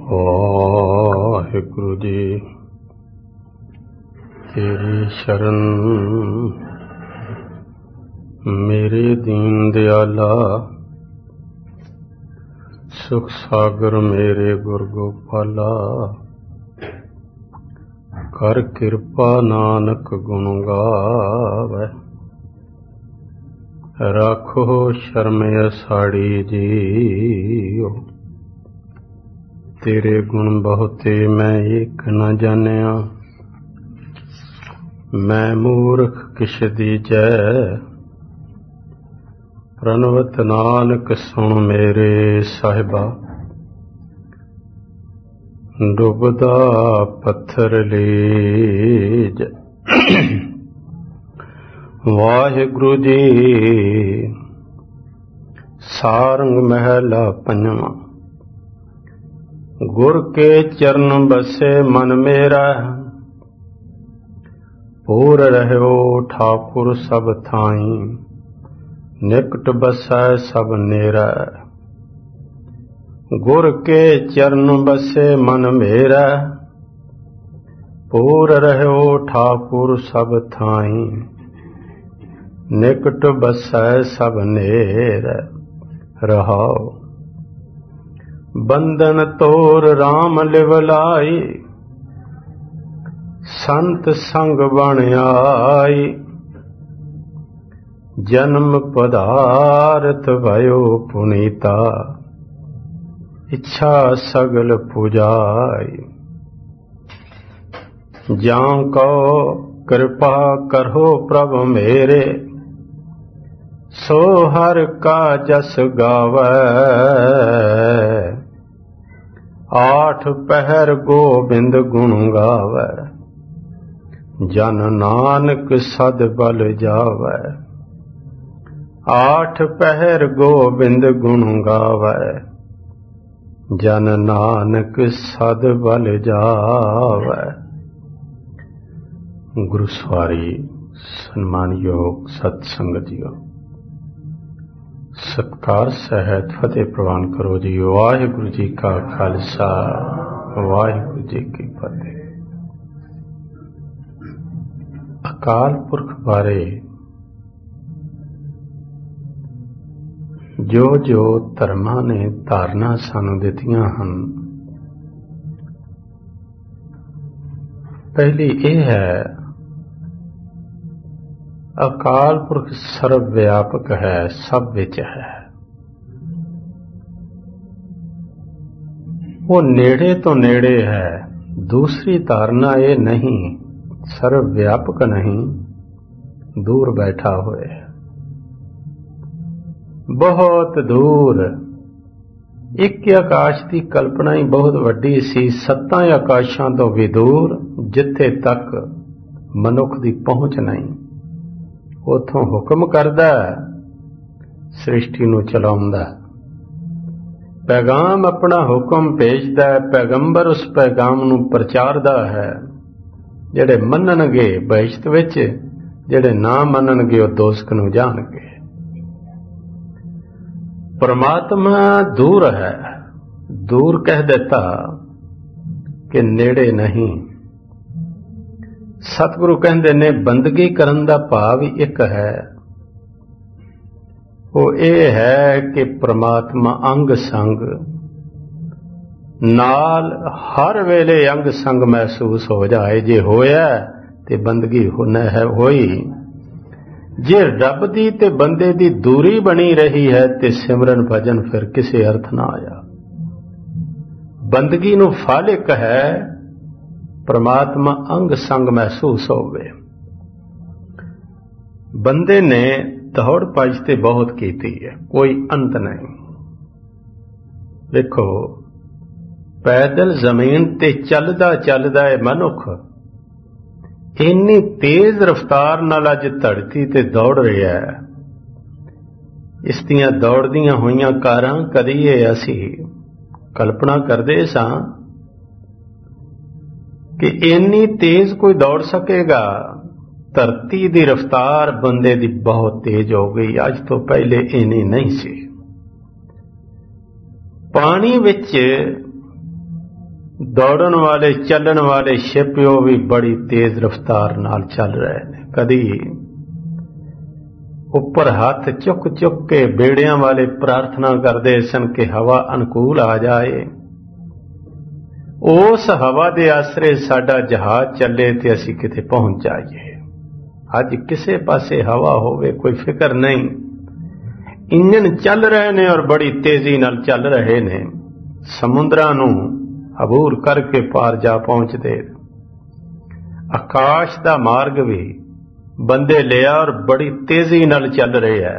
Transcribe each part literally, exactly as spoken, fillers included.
ਵਾਹਿਗੁਰੂ ਜੀ ਤੇਰੀ ਸ਼ਰਨ ਮੇਰੇ ਦੀਨ ਦਿਆਲਾ, ਸੁਖ ਸਾਗਰ ਮੇਰੇ ਗੁਰ ਗੋਪਾਲਾ। ਕਰ ਕਿਰਪਾ ਨਾਨਕ ਗੁਣ ਗਾਵੈ, ਰਾਖੋ ਸ਼ਰਮ ਅਸਾੜੀ ਜੀਓ। ਤੇਰੇ ਗੁਣ ਬਹੁਤੇ ਮੈਂ ਏਕ ਨ ਜਾਣਿਆ, ਮੈਂ ਮੂਰਖ ਕਿਛ ਦੀਜੈ। ਪ੍ਰਣਵਤ ਨਾਨਕ ਸੁਣ ਮੇਰੇ ਸਾਹਿਬਾ, ਡੁੱਬਦਾ ਪੱਥਰ ਲੀਜ। ਵਾਹਿਗੁਰੂ ਜੀ ਸਾਰੰਗ ਮਹਿਲਾ ਪੰਜਵਾਂ। ਗੁਰ ਕੇ ਚਰਨ ਬਸੇ ਮਨ ਮੇਰਾ, ਪੂਰ ਰਹਿਓ ਠਾਕੁਰ ਸਭ ਥਾਈ। ਨਿਕਟ ਬਸੈ ਸਭ ਨੇਰਾ, ਗੁਰ ਕੇ ਚਰਨ ਬਸੇ ਮਨ ਮੇਰਾ। ਪੂਰ ਰਹਿਓ ਠਾਕੁਰ ਸਭ ਥਾਈ। ਨਿਕਟ ਬਸੈ ਸਭ ਨੇਰਾ। ਰਹਾਉ ਬੰਧਨ ਤੋਰ ਰਾਮ ਲਿਵ ਲਾਈ, ਸੰਤ ਸੰਗ ਬਣ ਆਈ। ਜਨਮ ਪਦਾਰਥ ਭਇਓ ਪੁਨੀਤਾ, ਇੱਛਾ ਸਗਲ ਪੁਜਾਈ। ਜਾਂ ਕੋ ਕਿਰਪਾ ਕਰੋ ਪ੍ਰਭ ਮੇਰੇ, ਸੋ ਹਰਿ ਕਾ ਜਸ ਗਾਵੈ। ਆਠ ਪਹਿਰ ਗੋਬਿੰਦ ਗੁਣ ਗਾਵੈ, ਜਨ ਨਾਨਕ ਸਦ ਬਲ ਜਾਵੈ। ਆਠ ਪਹਿਰ ਗੋਬਿੰਦ ਗੁਣ ਗਾਵੈ, ਜਨ ਨਾਨਕ ਸਦ ਬਲ ਜਾਵੈ। ਗੁਰੂ ਸਵਾਰੀ ਸਨਮਾਨਯੋਗ ਸਤ ਸੰਗਤ ਜੀਓ, ਸਤਿਕਾਰ ਸਹਿਤ ਫਤਿਹ ਪ੍ਰਵਾਨ ਕਰੋ ਜੀ। ਵਾਹਿਗੁਰੂ ਜੀ ਕਾ ਖਾਲਸਾ, ਵਾਹਿਗੁਰੂ ਜੀ ਕੀ ਫਤਿਹ। ਅਕਾਲ ਪੁਰਖ ਬਾਰੇ ਜੋ ਜੋ ਧਰਮਾਂ ਨੇ ਧਾਰਨਾ ਸਾਨੂੰ ਦਿੱਤੀਆਂ ਹਨ, ਪਹਿਲੀ ਇਹ ਹੈ ਅਕਾਲ ਪੁਰਖ ਸਰਵ ਵਿਆਪਕ ਹੈ, ਸਭ ਵਿੱਚ ਹੈ। ਉਹ ਨੇੜੇ ਤੋਂ ਨੇੜੇ ਹੈ। ਦੂਸਰੀ ਧਾਰਨਾ ਇਹ ਨਹੀਂ, ਸਰਵ ਵਿਆਪਕ ਨਹੀਂ, ਦੂਰ ਬੈਠਾ ਹੋਇਆ ਹੈ, ਬਹੁਤ ਦੂਰ। ਇੱਕ ਆਕਾਸ਼ ਦੀ ਕਲਪਨਾ ਹੀ ਬਹੁਤ ਵੱਡੀ ਸੀ, ਸੱਤਾਂ ਆਕਾਸ਼ਾਂ ਤੋਂ ਵੀ ਦੂਰ, ਜਿੱਥੇ ਤੱਕ ਮਨੁੱਖ ਦੀ ਪਹੁੰਚ ਨਹੀਂ। ਉਥੋਂ ਹੁਕਮ ਕਰਦਾ, ਸ੍ਰਿਸ਼ਟੀ ਨੂੰ ਚਲਾਉਂਦਾ, ਪੈਗਾਮ ਆਪਣਾ ਹੁਕਮ ਭੇਜਦਾ ਹੈ। ਪੈਗੰਬਰ ਉਸ ਪੈਗਾਮ ਨੂੰ ਪ੍ਰਚਾਰਦਾ ਹੈ। ਜਿਹੜੇ ਮੰਨਣਗੇ ਬਹਿਸ਼ਤ ਵਿੱਚ, ਜਿਹੜੇ ਨਾ ਮੰਨਣਗੇ ਉਹ ਦੋਜ਼ਖ ਨੂੰ ਜਾਣਗੇ। ਪਰਮਾਤਮਾ ਦੂਰ ਹੈ, ਦੂਰ ਕਹਿ ਦਿੱਤਾ ਕਿ ਨੇੜੇ ਨਹੀਂ। ਸਤਿਗੁਰੂ ਕਹਿੰਦੇ ਨੇ ਬੰਦਗੀ ਕਰਨ ਦਾ ਭਾਵ ਇੱਕ ਹੈ, ਉਹ ਇਹ ਹੈ ਕਿ ਪ੍ਰਮਾਤਮਾ ਅੰਗ ਸੰਗ ਨਾਲ ਹਰ ਵੇਲੇ ਅੰਗ ਸੰਗ ਮਹਿਸੂਸ ਹੋ ਜਾਏ। ਜੇ ਹੋਇਆ ਤੇ ਬੰਦਗੀ ਹੋਣਾ ਹੈ ਹੋਈ। ਜੇ ਰੱਬ ਦੀ ਤੇ ਬੰਦੇ ਦੀ ਦੂਰੀ ਬਣੀ ਰਹੀ ਹੈ ਤੇ ਸਿਮਰਨ ਭਜਨ ਫਿਰ ਕਿਸੇ ਅਰਥ ਨਾ ਆਇਆ। ਬੰਦਗੀ ਨੂੰ ਫਾਲਿਕ ਹੈ, ਪ੍ਰਮਾਤਮਾ ਅੰਗ ਸੰਗ ਮਹਿਸੂਸ ਹੋਵੇ। ਬੰਦੇ ਨੇ ਦੌੜ ਭੱਜ ਤੇ ਬਹੁਤ ਕੀਤੀ ਹੈ, ਕੋਈ ਅੰਤ ਨਹੀਂ। ਦੇਖੋ, ਪੈਦਲ ਜ਼ਮੀਨ ਤੇ ਚੱਲਦਾ ਚੱਲਦਾ ਹੈ ਮਨੁੱਖ, ਇੰਨੀ ਤੇਜ਼ ਰਫ਼ਤਾਰ ਨਾਲ ਅੱਜ ਧਰਤੀ ਤੇ ਦੌੜ ਰਿਹਾ ਹੈ। ਇਸ ਦੀਆਂ ਦੌੜਦੀਆਂ ਹੋਈਆਂ ਕਾਰਾਂ ਕਦੀ ਇਹ ਅਸੀਂ ਕਲਪਨਾ ਕਰਦੇ ਸਾਂ ਕਿ ਇੰਨੀ ਤੇਜ਼ ਕੋਈ ਦੌੜ ਸਕੇਗਾ। ਧਰਤੀ ਦੀ ਰਫ਼ਤਾਰ ਬੰਦੇ ਦੀ ਬਹੁਤ ਤੇਜ਼ ਹੋ ਗਈ, ਅੱਜ ਤੋਂ ਪਹਿਲੇ ਇੰਨੀ ਨਹੀਂ ਸੀ। ਪਾਣੀ ਵਿੱਚ दौड़न वाले चलन वाले शिप वो भी बड़ी तेज रफ्तार नाल चल रहे हैं। कदी उपर हाथ चुक चुक के बेड़ियां वाले प्रार्थना करते सन कि हवा अनुकूल आ जाए, उस हवा दे आसरे साडा जहाज चले ते असी किते पहुंच जाइए। अज किसे पासे हवा होवे कोई फिक्र नहीं, इंजन चल रहे ने और बड़ी तेजी नाल चल रहे ने, समुद्रां नूं अबूर करके पार जा पहुंचते। आकाश दा मार्ग भी बंदे लिया और बड़ी तेजी नाल चल रहे है।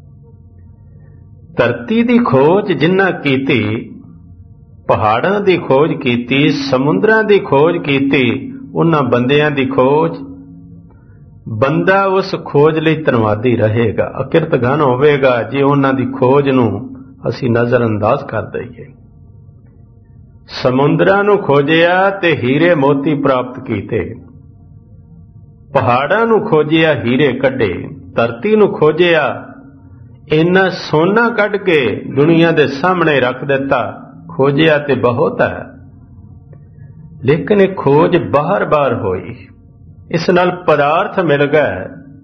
धरती दी खोज जिन्ना कीती, पहाड़ां दी खोज कीती, समुद्रां दी खोज कीती, उन्हां बंदियां दी खोज, बंदा उस खोज लई धन्नवादी रहेगा, अकिरतगन होवेगा जे उन्हां दी खोज नूं असीं नज़रअंदाज कर दईए। समुद्रां नूं खोजिया ते हीरे मोती प्राप्त कीते, पहाड़ां नूं खोजिया हीरे कढे, धरती नूं खोजिया इन्ना सोना कढ के दुनिया दे सामने रख दिता। खोजिया ते बहुत है, लेकिन ये खोज बार बार होई, इस नाल पदार्थ मिल गए।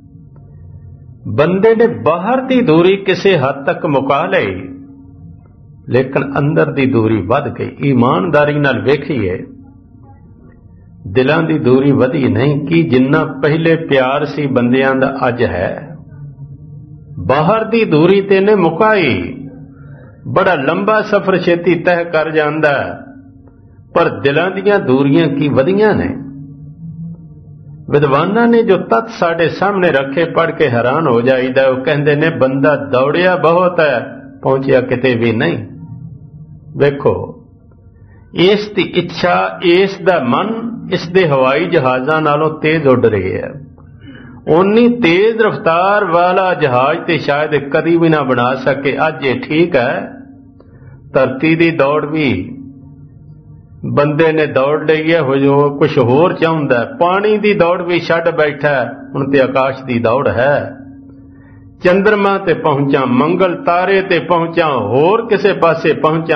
बंदे ने बाहर दी दूरी किसी हद तक मुका लई, लेकिन अंदर दी दूरी वध गई। ईमानदारी नाल वेखीए, दिलां दी दूरी वधी नहीं कि जिन्ना पहले प्यार सी बंदियां दा अज है। बाहर दी दूरी ते ने मुकाई, बड़ा लंबा सफर छेती तय कर जांदा, पर दिलां दियां दूरियां की वधियां ने। विद्वानां ने जो तत्त साडे सामने रखे पढ़ के हैरान हो जाईदा। वो कहंदे ने बंदा दौड़िया बहुत है, पहुंचिया किते भी नहीं। वेखो, इस दी इच्छा, इस दा मन इस दे हवाई जहाजां नालों तेज उड़ रही है। उन्नी तेज रफ्तार वाला जहाज ते शायद कदी भी ना बना सके। अज ये ठीक है, धरती दी दौड़ भी बंदे ने दौड़ लई है, जो कुछ होर चाहुंदा है। पानी दी दौड़ भी छड्ड बैठा, हुण ते आकाश दी दौड़ है। चंद्रमा ते पहुंचा, मंगल तारे ते पहुंचा, होर किसे पासे पहुंचा,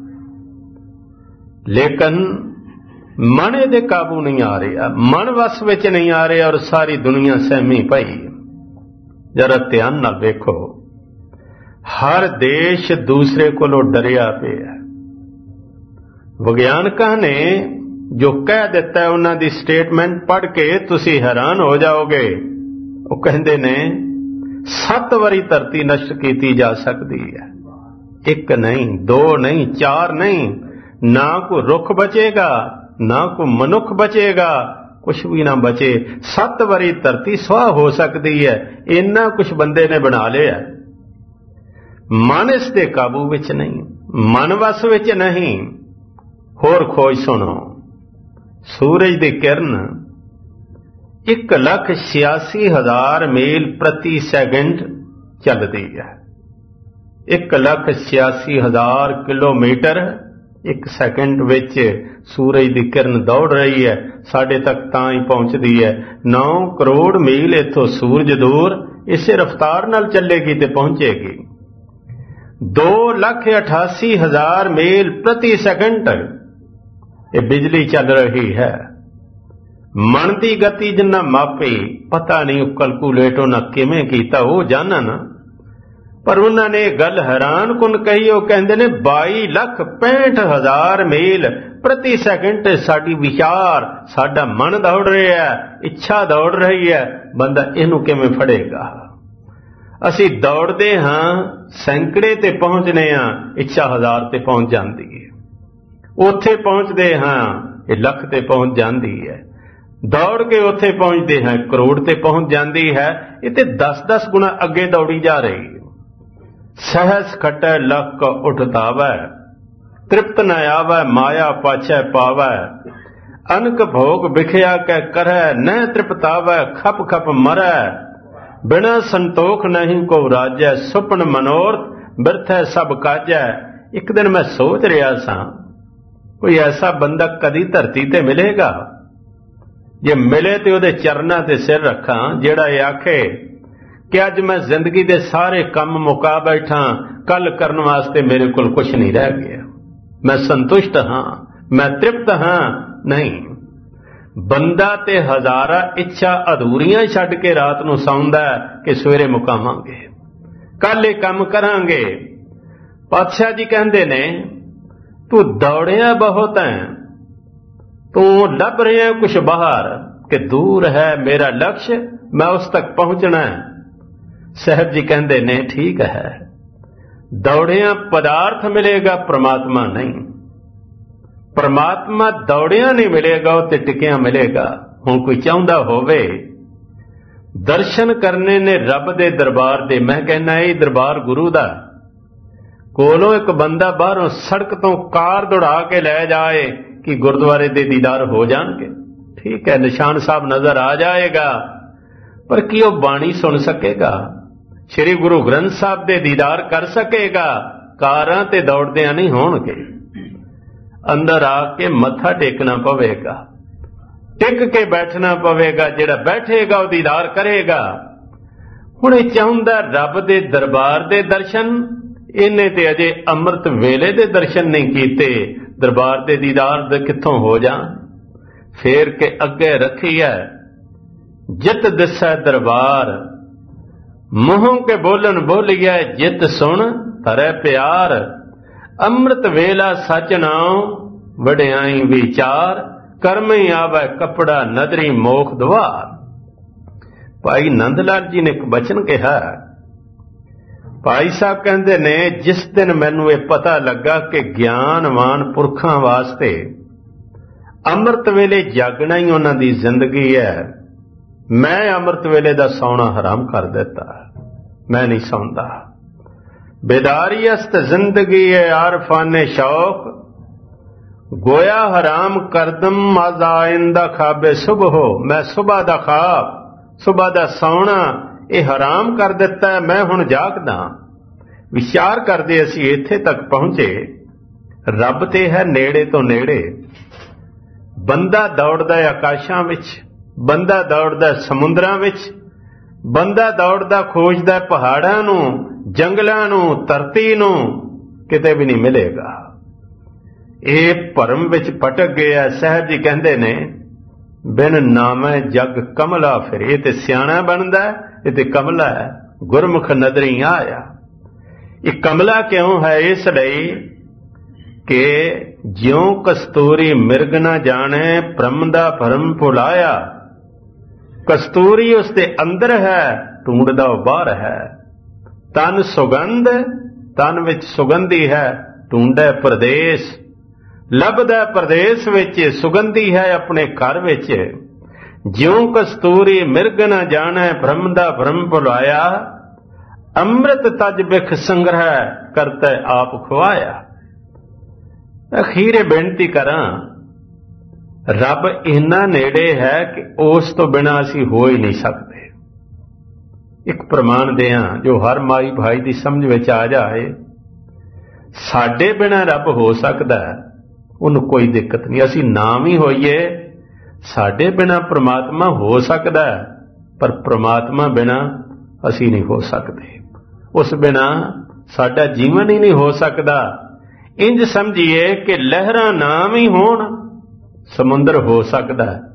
लेकिन मन दे काबू नहीं आ रहा, मन वस विच नहीं आ रहा और सारी दुनिया सहमी पई। जरा ध्यान नाल देखो, हर देश दूसरे कोलों डरिया पिया। विज्ञानकां ने जो कह दिता है, उन्हां दी स्टेटमेंट पढ़ के तुसी हैरान हो जाओगे। वो कहंदे ने सत्त वारी धरती नष्ट की जा सकती है, एक नहीं, दो नहीं, चार नहीं। ना कोई रुख बचेगा, ना कोई मनुख बचेगा, कुछ भी ना बचे। सत्त वारी धरती स्वाह हो सकती है, इन्ना कुछ बंदे ने बना लिया। मन इस दे काबू विच नहीं, मन वस विच नहीं। होर खोज सुनो, सूरज दी किरण एक लख छियासी हजार मील प्रति सेकंड चलती है। एक लख छियासी हजार किलोमीटर एक सेकंड विच सूरज की किरण दौड़ रही है, साढ़े तक तां ही पहुंचती है। नौ करोड़ मील इथों सूरज दूर इस रफ्तार नाल चलेगी ते पहुंचेगी। दो लख अठासी हजार मील प्रति सेकंड ये बिजली चल रही है। मन की गति जिन्ना मापी, पता नहीं कैलकुलेट उन्हें किवें कीता, वो जानन। पर उन्होंने गल हैरान कुन कही। वो कहते ने बाई लख पैंठ हजार मील प्रति सेकंड साडी विचार, साडा मन दौड़ रहा है, इच्छा दौड़ रही है। बंदा इनू किवें फड़ेगा? असी दौड़ते हाँ, सैकड़े ते पहुंचने हाँ, इच्छा हजार ते पहुंच जाती है। उथे पहुंचते हाँ, ये लख ते पहुंच जाती है। दौड़ के उथे पहुंचते हैं, करोड़ ते पहुंच जाती है। ये ते दस दस गुना अगे दौड़ी जा रही है। सहस खटै लख उठतावै, तृप्त न आवै माया पाछै पावै। अनक भोग बिखया कै करै, न तृप्तावै खप खप मरै। बिना संतोख नहीं को राजै, सुपन मनोरथ बिरथै सब काजै। एक दिन मैं सोच रहा सा, कोई ऐसा बंदा कदी धरती ते मिलेगा? जे मिले तो उहदे चरना ते सिर रखा, जेड़ा ये आखे कि अज मैं जिंदगी दे सारे काम मुका बैठा, कल करने वास्ते मेरे कोल कुछ नहीं रह गया, मैं संतुष्ट हाँ, मैं तृप्त हाँ नहीं। बंदा ते हजारा इच्छा अधूरियां छड्ड के रात नूं सौंदा कि सवेरे मुकावांगे, कल ये काम करांगे। पातशाह जी कहंदे ने तू दौड़िया बहुत है, तू लभ रहा कुछ बाहर कि दूर है मेरा लक्ष्य, मैं उस तक पहुंचना है। साहब जी कहंदे ने ठीक है, दौड़िया पदार्थ मिलेगा, परमात्मा नहीं। परमात्मा दौड़िया नहीं मिलेगा, उत्ते टिकिया मिलेगा। हुण कोई चाहुंदा होवे दर्शन करने ने रब दे दरबार दे, मैं कहना ये दरबार गुरु दा, कोलों एक बंदा बाहरों सड़क तो कार दौड़ा के लै जाए कि गुरुद्वारे दे दीदार हो जाणगे, ठीक है, निशान साहब नजर आ जाएगा, पर की वो बाणी सुन सकेगा, श्री गुरु ग्रंथ साहब दे दीदार कर सकेगा? कारां ते दौड़दियां नहीं होणगे, अंदर आके मत्था टेकना पवेगा, टिक के बैठना पवेगा। जिहड़ा बैठेगा वो दीदार करेगा। हुण इह चाहुंदा रब दे दरबार दे दर्शन, इन्हें ते अजे अमृत वेले दे दर्शन नहीं कीते, दरबार दे दीदार दे कित्थों हो जाण? फेर के अगे रखी है जित दिसै दरबार, मुंहों के बोलन बोलिए जित सुन धरै प्यार। अमृत वेला सच नाम वड्याई विचार, कर्म ही आवे कपड़ा नदरी मोख द्वार। भाई नंद लाल जी ने एक बचन कहा, भाई साहब कहते ने जिस दिन मैनू ये पता लगा कि ज्ञानवान पुरखां वास्ते अमृत वेले जागना ही उन्हां दी जिंदगी है, मैं अमृत वेले दा सौना हराम कर दिता, मैं नहीं सौंदा। बेदारियस्त जिंदगी है आरफाने शौक, गोया हराम करदम मजा आइंदा खाबे सुबह हो। मैं सुबह दा खाब, सुबह दा सौना ये हराम कर दिता है, मैं हुण जागदा। विचार करदे असीं इत्थे तक पहुंचे, रब ते है नेड़े तो नेड़े। बंदा दौड़दा है आकाशां विच, बंदा दौड़दा समुद्रां विच, बंदा दौड़दा खोजदा पहाड़ां नूं, जंगलां नूं, धरती नूं, किते भी नहीं मिलेगा। ये भरम विच भटक गया। साहब जी कहंदे ने बिन नामै जग कमला, फिर ये ते सियाणा बनदा, ये ते कमला है, गुरमुख नदरी आया। ये कमला क्यों है? इसलिए कि ज्यों कस्तूरी मिर्ग न जाने ब्रह्म दा भरम भुलाया। कस्तूरी उसके अंदर है, ढूंढदा बाहर है। तन सुगंध, तन विच सुगंधी है, ढूंढे प्रदेश। लभदा प्रदेश विच, सुगंधी है अपने घर विच। ज्यों कस्तूरी मिर्ग न जाने ब्रह्म दा भरम भुलाया। अमृत तज बिख संग्रह करते आप खुआया। अखीरे बेनती करा, रब इन्ना नेड़े है कि उस तो बिना असी हो ही नहीं सकते। एक प्रमाण दें जो हर माई भाई की समझ विच आ जाए, साडे बिना रब हो सकता है, उन्हें कोई दिक्कत नहीं। असी नाम ही होइए, साडे बिना परमात्मा हो सकता है, पर परमात्मा बिना असी नहीं हो सकते। उस बिना साडा जीवन ही नहीं हो सकता। इंज समझिए कि लहरां नाम ही होण, समुंदर हो सकता है।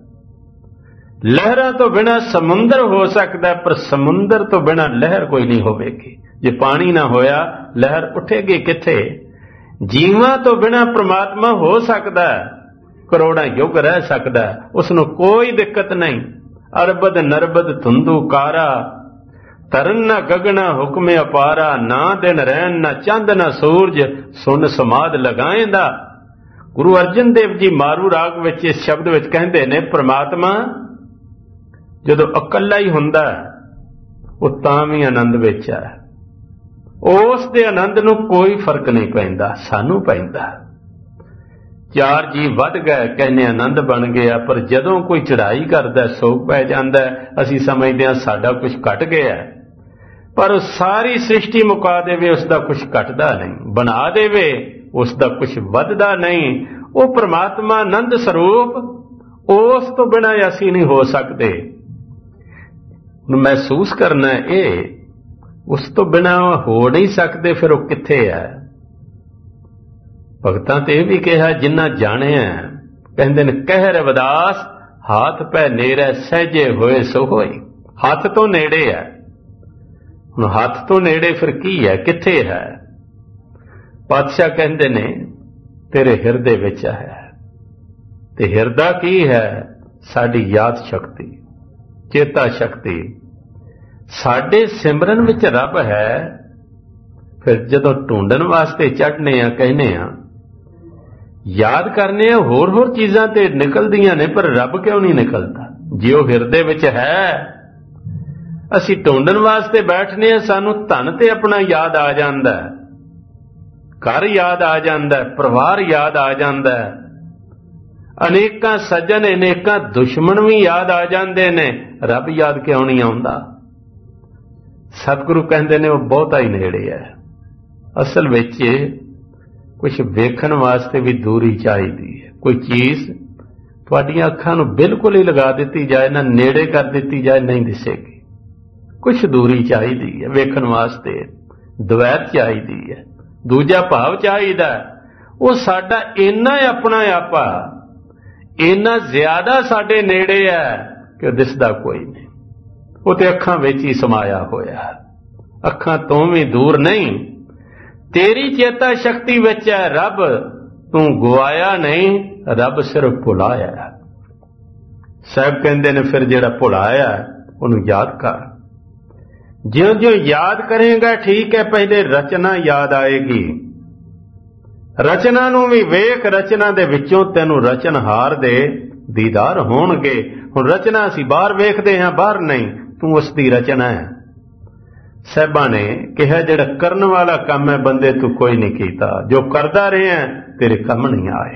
लहरां तो बिना समुंदर हो सकता है, पर समुंदर तो बिना लहर कोई नहीं होवेगी। जे पानी ना होया लहर उठेगी किथे? जीवां तो बिना परमात्मा हो सकता है, करोड़ां युग रह सकता है, उसनों कोई दिक्कत नहीं। अरबद नरबद धुंधु कारा, तरन न गगना हुक्म अपारा। ना दिन रहन न चंद न सूरज, सुन समाध लगाएंदा। गुरु अर्जन देव जी मारू राग विच इस शब्द विच कहंदे ने, परमात्मा जदों अकल्ला ही हुंदा वो तां भी आनंद विच है। उस दे आनंद नूं कोई फर्क नहीं पैंदा, सानू पैंदा। चार जी वध गए कहने आनंद बन गया, पर जदों कोई चढ़ाई करदा सोग पै जांदा, असीं समझदे हां साडा कुछ घट गया। पर सारी सृष्टि मुका देवे उसका कुछ घटदा नहीं, बना देवे उसका कुछ वधदा नहीं। वो परमात्मा आनंद स्वरूप, उस तो बिना असीं नहीं हो सकते। महसूस करना ये, उस तो बिना हो नहीं सकते, फिर वो कित्थे है? भगतां ते यह भी कहा जिन्ना जाणिया, कहंदे ने कह रविदास हाथ पै नेड़े सहजे होए सो होई। हाथ तो नेड़े है, हुण हाथ तो नेड़े फिर की है, किथे है? पातशाह कहंदे ने तेरे हिरदे विच है। ते हिरदा की है? साडी याद शक्ति, चेता शक्ति। साडे सिमरन विच रब है। फिर जदों ढूंढन वास्ते चढ़ने आ, कहने आ, याद करने आ, होर होर चीजां ते निकलदियां ने, पर रब क्यों नहीं निकलता? जे वो हिरदे विच है, असी ढूंढन वास्ते बैठने आ, सानू धन ते अपना याद आ जांदा है, घर याद आ जांदा है, परिवार याद आ जांदा है, अनेकां सज्जन अनेकां दुश्मन भी याद आ जांदे ने, रब याद क्यों नहीं आउंदा? सतगुरु कहंदे ने वो बहुता ही नेड़े है। असल विच कुछ वेखण वास्ते भी दूरी चाहिदी है। कोई चीज तुहाडीआं अखां नूं बिल्कुल ही लगा दित्ती जाए ना, नेड़े कर दित्ती जाए, नहीं दिसेगी। कुछ दूरी चाहिदी है वेखण वास्ते, द्वैत चाहिदी है, दूजा भाव चाहिदा। वो साडा इन्ना अपना आपा, इन्ना ज्यादा साडे नेड़े है कि वो दिसदा कोई नहीं। वो ते अखां विच ही समाया होया, अखां तो भी दूर नहीं। तेरी चेता शक्ति विच है रब, तू गुआया नहीं, रब सिर्फ भुलाया। साहब कहंदे ने फिर जिहड़ा भुलाया उहनूं याद कर। ज्यों ज्यों याद करेगा, ठीक है, पहले रचना याद आएगी। रचना नूं भी वेख, रचना दे विचों तैनूं रचनहार दे दीदार होणगे। हुण रचना असीं बाहर वेखदे हां, बाहर नहीं, तू उस दी रचना है। साहिबां ने कहा जिहड़ा करन वाला काम है बंदे तू कोई नहीं कीता, जो करदा रहे तेरे कम नहीं आए।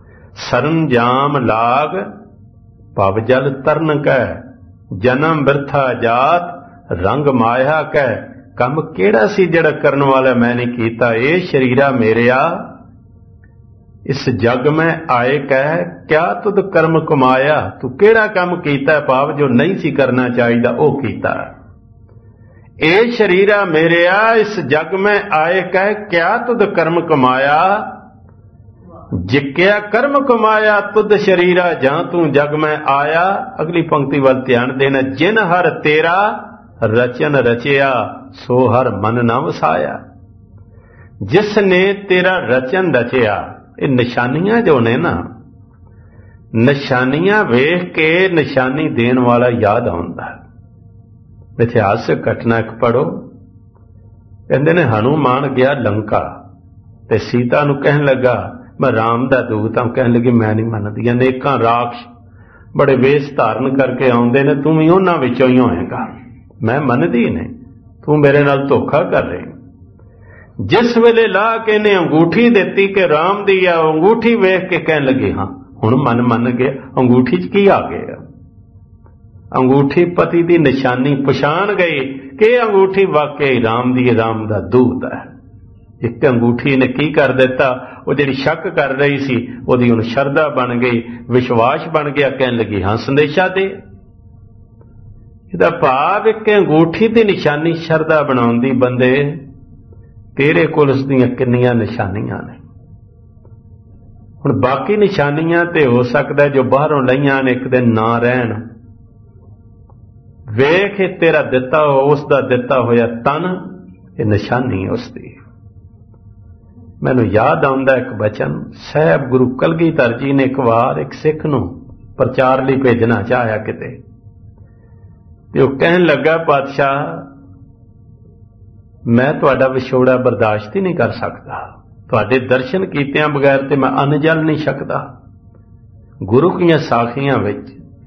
सरंजाम लाग भव जल तरन कै, जन्म बिरथा जात रंग माया कै। कम केड़ा सी जिहड़ा करन वाला मैं नहीं कीता? ए शरीरा मेरेया इस जग में आए कह, क्या तुद कर्म कमाया? तू केड़ा काम कीता पाप जो नहीं सी करना चाहिदा ओ कीता। ए शरीरा मेरेया इस जग में आए कह, क्या तुद कर्म कमाया? जिक्या कर्म कमाया तुद शरीरा जां तू जग में आया। अगली पंक्ति वाल ध्यान देना, जिन हर तेरा रचन रचिया सो हर मन न वसाया। जिसने तेरा रचन रचिया, ये निशानियां जो ने ना, निशानियां वेख के निशानी देन वाला याद आउंदा। इतिहासक घटना एक पढ़ो, कहंदे ने हनुमान गया लंका ते सीता नूं कहन लगा मैं राम दा दूत हां। कहन लगी मैं नहीं मनदी, अनेकां राक्ष बड़े वेश धारण करके आउंदे ने, तू भी उन्हां विचों ही होएगा। मैं मनदी नहीं, तू मेरे नाल धोखा कर रही। जिस वेले ला के ने अंगूठी दिती कि राम दी आ, अंगूठी वेख के कहन लगे हाँ हुण मन मन गया। अंगूठी च की आ गया? अंगूठी पति दी निशानी पछाण गई कि अंगूठी वाकई राम दी, राम दा दूत है। एक अंगूठी ने की कर दिता, वो जिहड़ी शक कर रही सी ओदी हुण शरदा बन गई, विश्वास बन गया। कहन लगी हाँ संदेशा दे। इहदा भाव एक अंगूठी दी निशानी शरदा बनाउंदी बंदे, तेरे कोल उस दीयां किन्नियां निशानियां ने। हुण बाकी निशानियां ते हो सकदा जो बाहरों लईआं ने एक दिन ना रहन। वेख तेरा दिता हो, उसका दिता होया तन, ये निशानी है उसकी। मैनू याद आउंदा एक बचन, साहब गुरु कलगीधर जी ने एक बार एक सिख नूं प्रचार लई भेजना चाहया किते, ते ओह कहन लगा पातशाह मैं तुहाडा विछोड़ा बर्दाश्त ही नहीं कर सकता, तुहाडे दर्शन कीतियां बगैर ते मैं अन्न जल नहीं सकदा। गुरु कीआं साखियां विच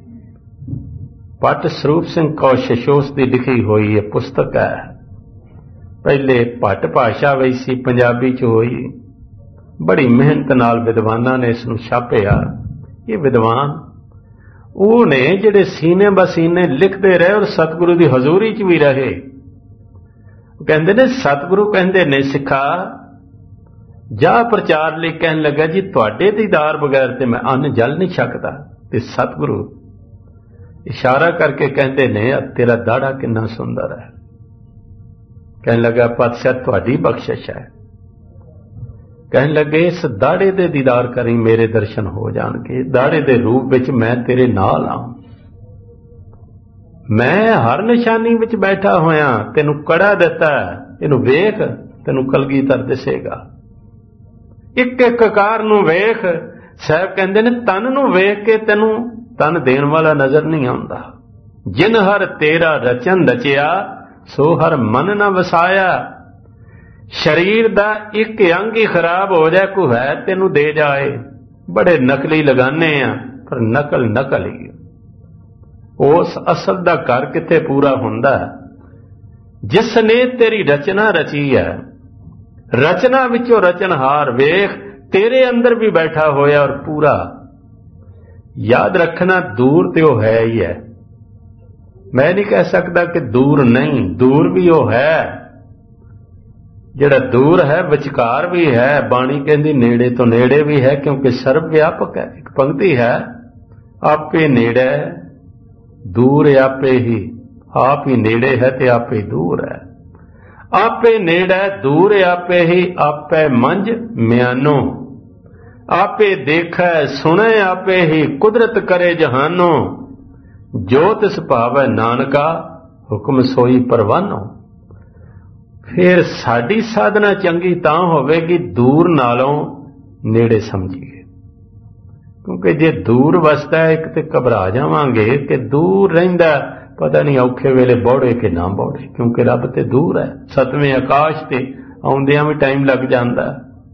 भट्ट सरूप सिंह कौशशोस की लिखी हुई है पुस्तक है। पहले भट्ट भाषा विच सी, पंजाबी च होई, बड़ी मेहनत नाल विद्वानां ने इसनूं छापिया। ये विद्वान वो ने जिहड़े सीने बसीने लिखते रहे और सतगुरु की हजूरी च भी रहे। कहंदे ने सतगुरु कहंदे ने सिखा जा प्रचार लई, कहन लगा जी तुहाडे दीदार बगैर ते मैं अन्न जल नहीं सकदा। ते सतगुरु इशारा करके कहते ने तेरा दाड़ा कितना सुंदर है। कहने लगा पातशाह तुहाडी बख्शिश है। कहन लगे इस दाड़े दे दीदार करी, मेरे दर्शन हो जाणगे। दाड़े दे रूप विच मैं तेरे नाल आ, मैं हर निशानी विच बैठा होया, तेनू कड़ा दिता, इनू वेख, तेनू कलगीधर दिसेगा। एक एक कार नू वेख। साहब कहंदे ने तन नू वेख के तेनू तन देण वाला नजर नहीं आउंदा। जिन हर तेरा रचन रचिया, सो हर मन न वसाया। शरीर दा एक अंग ही खराब हो जाए, कोई है तेनू दे जाए। बड़े नकली लगाने आ, पर नकल नकल ही। उस असल दा घर किथे पूरा हुंदा? जिसने तेरी रचना रची है, रचना विचों रचनहार वेख तेरे अंदर भी बैठा होया और पूरा। याद रखना, दूर तो वो है ही है। मैं नहीं कह सकता कि दूर नहीं, दूर भी वो है। जिहड़ा दूर है विचकार भी है। बाणी कहंदी नेड़े तो नेड़े भी है, क्योंकि सर्व व्यापक है। एक पंक्ति है, आपे नेड़े दूर आपे ही, आप ही नेड़े है ते आपे दूर है। आपे नेड़े दूर आपे ही, आपे मंझ म्यानो। आपे देखै सुने आपे ही, कुदरत करे जहानो। जो तिस भावै नानका, हुक्म सोई परवानो। फिर साडी साधना चंगी तां होवेगी दूर नालों नेड़े समझीए। क्योंकि जे दूर वसदा है, एक तो घबरा जावांगे कि दूर रहिंदा, पता नहीं औखे वेले बौड़े कि ना बौड़े, क्योंकि रब ते दूर है। सतवें आकाश ते आउंदियां भी टाइम लग जांदा।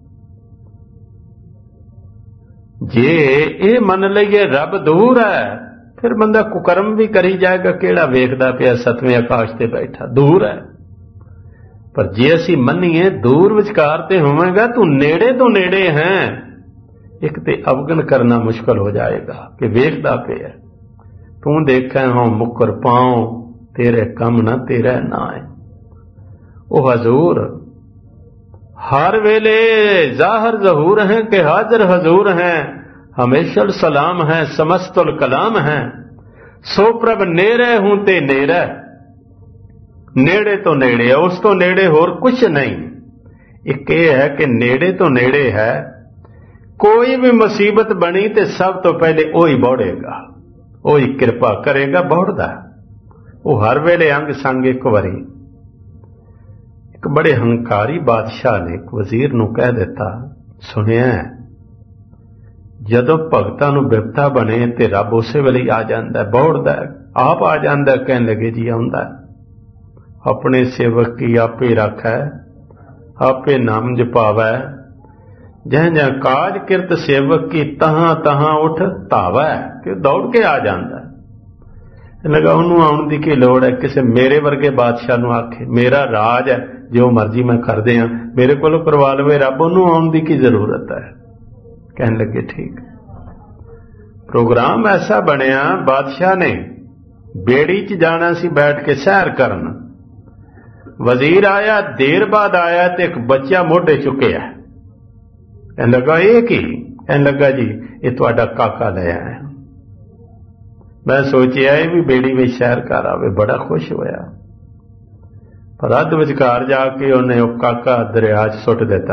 जे ये मन लईए रब दूर है, फिर बंदा कुकर्म भी करी जाएगा। केड़ा वेखदा पिया सतवें आकाश ते बैठा, दूर है। पर जे असी मन्नीए दूर विचकार ते होवेगा, तू नेड़े तो नेड़े हैं, एक ते अवगन करना मुश्किल हो जाएगा कि वेखदा पिया। तू देखै हो मुकर पाओ, तेरे कम न तेरा ना है। ओ हजूर हर वेले जाहर जहूर हैं कि हाजिर हजूर हैं। हमेशा सलाम है, समस्तुल कलाम है। सो प्रभ नेरे हूं ते नेरे, नेड़े तो नेड़े है, उस तो नेड़े होर कुछ नहीं। एक ये है कि नेड़े तो नेड़े है। कोई भी मुसीबत बनी तो सब तो पहले वो ही बौड़ेगा, वो ही कृपा करेगा। बौड़दा वो हर वेले अंग संग। एक बारी एक बड़े हंकारी बादशाह ने एक वजीर नूं कह दिता, सुनिया जदों भगतां नूं बिपता बने ते रब उसे वेले आ जांदा, बौड़दा आप आ जांदा। कहन लगे जी आउंदा, अपने सेवक की आपे राखै, आपे नाम जपावै। जह जह काज किरत सेवक की, तहां तहां उठ धावै। कि दौड़ के आ जांदा। लगा उन्होंने आउण दी की लोड़ है? किसी मेरे वर्गे बादशाह नूं आखे मेरा राज है, जो मर्जी मैं कर दियां, मेरे कोलों करवा लवे रब, उन्होंने आउण दी की जरूरत है? कहन लगे ठीक। प्रोग्राम ऐसा बनिया, बादशाह ने बेड़ी च जाना सी बैठ के सैर करन। वजीर आया, देर बाद आया तो एक बच्चा मोढे चुकिया। कहन लगा ये की? कहन लगा जी ये तुहाडा काका ले आया। मैं सोचिया ये भी बेड़ी में सैर कर आवे, बड़ा खुश होया। पर अध विचकार जाके उन्हें वो काका दरिया च सुट दिता।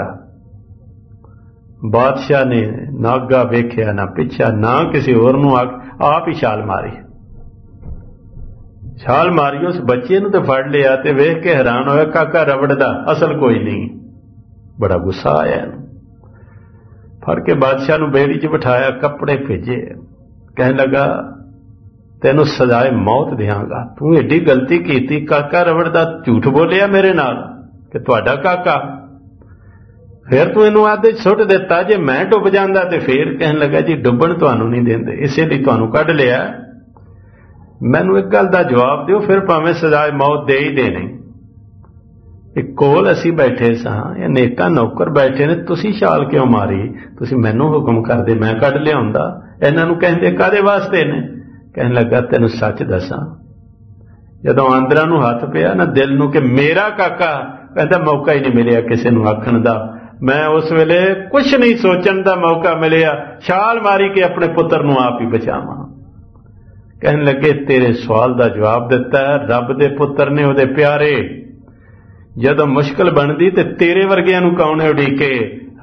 बादशाह ने ना अगा वेख्या ना पिछा, ना किसी होर नूं आप ही छाल मारी। छाल मारी उस बच्चे नूं ते फड़ लिया ते वेख के हैरान होया, काका रबड़दा, असल कोई नहीं। बड़ा गुस्सा आया, फड़ के बादशाह नूं बेड़ी च बिठाया, कपड़े भेजे। कहने लगा तेनू सजाए मौत देंगा, तू एडी गलती की। काका रबड़दा झूठ बोलिया मेरे नाल कि तुहाडा काका, फिर तू इनू आदे सुट दिता। जे मैं डुब जांदा ते फिर? कहन लगा जी डुबण तुहानू नहीं देंदे, इसलिए तुहानू कढ लिया। मैनू एक गल दा जवाब दिओ, फिर भावें सजाए मौत दे ही देनी। एक कोल असी बैठे सां, अनेकां नौकर बैठे ने, तुसी छाल क्यों मारी? तुसी मैनू हुक्म करदे, मैं कढ लिआउंदा। इन्हां नू कहंदे कादे वास्ते ने? कहन लगा तेनू सच दसां, जदों आंदरां नू हथ पिया ना दिल नू कि मेरा काका, कहंदा मौका ही नहीं मिलिया किसी नू आखण दा। मैं उस वेले कुछ नहीं सोचण दा मौका मिलिया, छाल मारी के अपने पुत्र नू आप ही बचावां। कहन लगे तेरे सवाल दा जवाब दिता। रब दे पुत्र ने उहदे प्यारे, जदों मुश्किल बनदी ते तेरे वर्गियां नू कौन उड़ीके?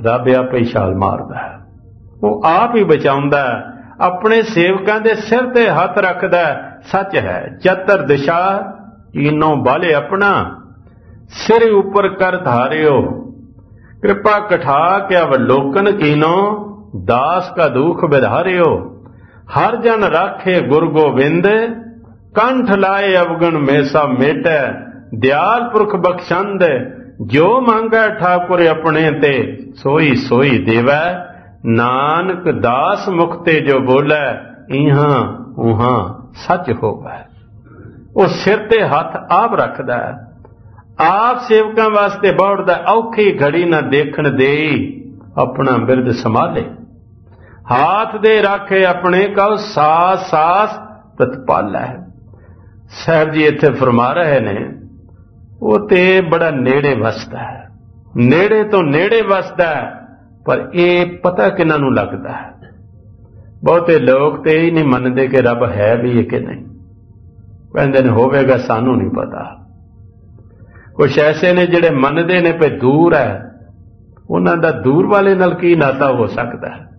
रब आपे ही छाल मारदा है, वो आप ही बचाउंदा है, अपने सेवकां दे सिर ते हथ रखदा है। सच है चतर दिशा कीनो बाले अपना, सिर ऊपर कर धारियो, कृपा कठा के अवलोकन कीनो, दास का दुख बिधारियो। हर जन राखे गुरु गोविंद, कंठ लाए अवगुण में सब मेटै, दयाल पुरख बख्शंद, जो मांगै ठाकुर अपने ते, सोई सोई देवै। नानक दास मुखते जो बोलै, इहां उहां सच होवै। वो सिर ते हथ आप रखदा है, आप सेवकां वास्ते बौड़दा, औखी घड़ी ना देखण देई, अपना बिरद संभाले। हाथ दे राखे अपने कहो, सास सास प्रतिपाला है। साहब जी इत्थे फरमा रहे ने, वो ते बड़ा नेड़े वसदा है, नेड़े तो नेड़े वसदा है, पर ये पता किन्हां नूं लगदा है। बहुते लोग ते ही नहीं मनदे कि रब है भी है कि नहीं, कहंदे ने होवेगा सानू नहीं पता। कुछ ऐसे ने जिहड़े मनदे ने पे दूर है, उन्हां दा दूर वाले नाल की नाता हो सकदा है।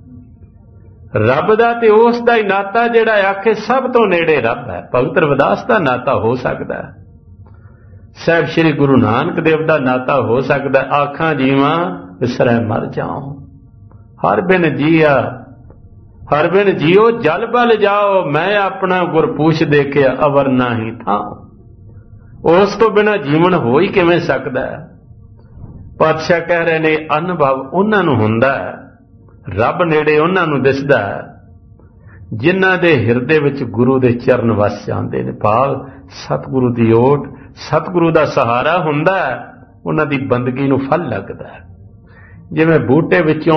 रब दा ते उस दा ही नाता जिहड़ा आखे सब तो नेड़े रब है। भगत रविदास दा नाता हो सकदा है, साहब श्री गुरु नानक देव दा नाता हो सकदा है। आखां जीवां विसरै मर जाओ, हर बिन जिया हर बिन जियो जल बल जाओ, मैं अपना गुर पूछ देखिया अवर नाही था। उस तो बिना जीवन हो ही किवें सकदा है। पातशाह कह रहे ने अनुभव उन्हां नूं हुंदा है, रब नेड़े उन्हां नूं दिसदा है जिन्हां दे हिरदे विच गुरु दे चरण वस जांदे ने। भाव सतगुरु दी ओट, सतगुरु दा सहारा हुंदा है, उन्हां दी बंदगी नूं फल लगदा है। जिवें बूटे विचों